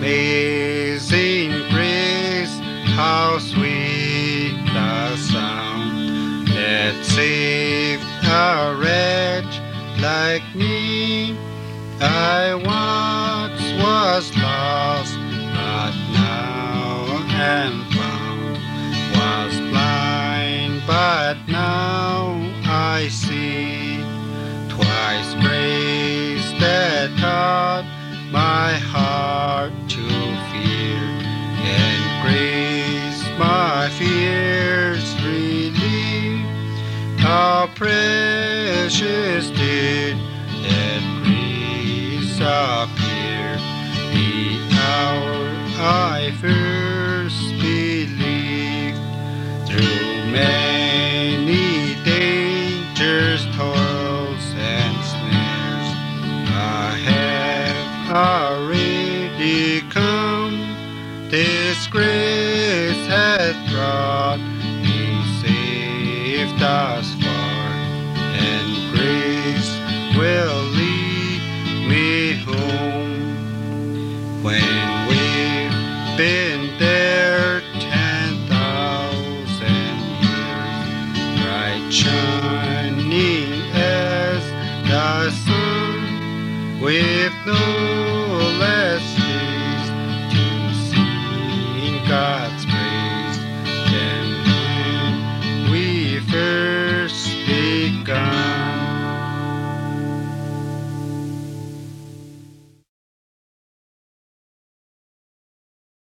Amazing grace, how sweet the sound that saved a wretch like me. I once was lost, but now am found. Was blind, but now I see. 'Twas grace that taught my heart to fear, and grace my fears relieved. How precious did that grace appear, the hour I first believed. Through many dangers, toils, and snares, I have already come. This grace hath brought me safe thus far, and grace will lead me home. When we've been there 10,000 years, bright shining as the sun, with no